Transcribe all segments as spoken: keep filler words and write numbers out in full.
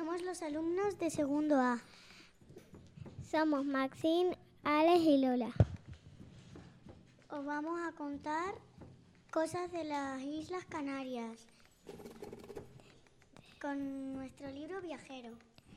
Somos los alumnos de segundo A. Somos Maxine, Alex y Lola. Os vamos a contar cosas de las Islas Canarias con nuestro libro viajero.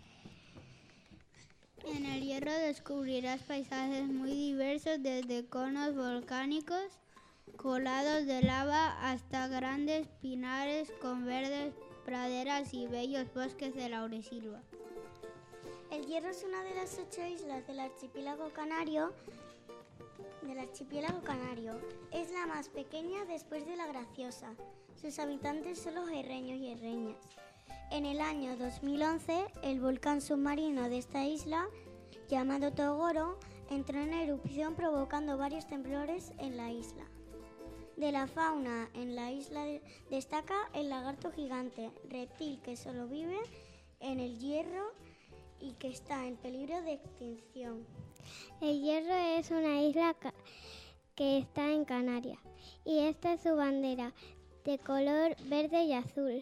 En el Hierro descubrirás paisajes muy diversos, desde conos volcánicos colados de lava hasta grandes pinares con verdes praderas y bellos bosques de laurisilva. El Hierro es una de las ocho islas del archipiélago canario. Del archipiélago canario. Es la más pequeña después de la Graciosa. Sus habitantes son los herreños y herreñas. En el año dos mil once, el volcán submarino de esta isla, llamado Togoro, entró en erupción provocando varios temblores en la isla. De la fauna en la isla destaca el lagarto gigante, reptil que solo vive en el Hierro y que está en peligro de extinción. El Hierro es una isla que está en Canarias y esta es su bandera, de color verde y azul.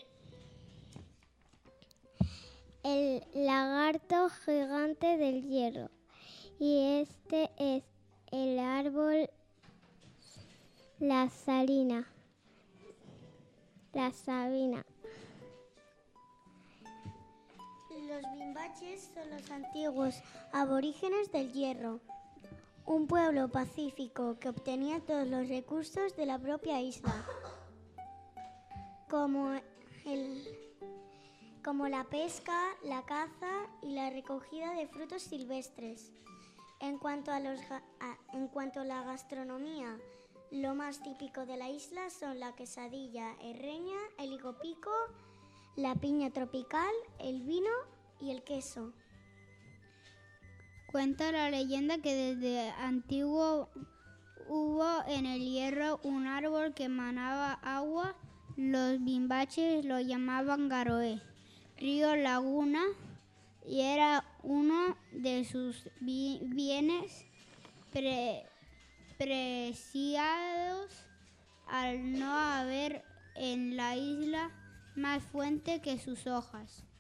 El lagarto gigante del Hierro, y este es el árbol la salina, la sabina. Los bimbaches son los antiguos aborígenes del Hierro, un pueblo pacífico que obtenía todos los recursos de la propia isla, como, el, como la pesca, la caza y la recogida de frutos silvestres. En cuanto a, los, a, en cuanto a la gastronomía, lo más típico de la isla son la quesadilla herreña, el higo pico, la piña tropical, el vino y el queso. Cuenta la leyenda que desde antiguo hubo en el Hierro un árbol que manaba agua. Los bimbaches lo llamaban Garoé, río laguna, y era uno de sus bi- bienes pre- preciados al no haber en la isla más fuente que sus hojas.